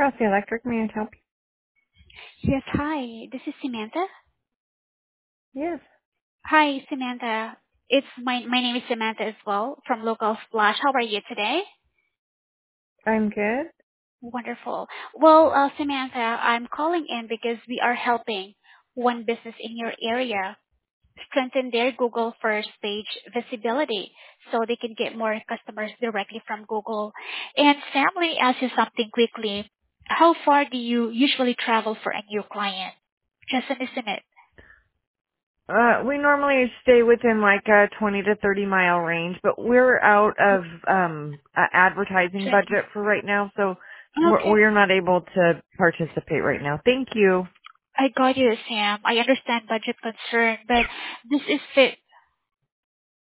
the Electric. May I help Yes, hi. This is Samantha. you? Yes, Hi, Samantha. My name is Samantha as well from Local Splash. How are you today? I'm good. Wonderful. Well, Samantha, I'm calling in because we are helping one business in your area strengthen their Google first page visibility so they can get more customers directly from Google. And family ask you something quickly. How far do you usually travel for a new client? Just an estimate. We normally stay within like a 20 to 30 mile range, but we're out of advertising budget for right now, so Okay. we're not able to participate right now. Thank you. I got you, Sam. I understand budget concern, but this is fit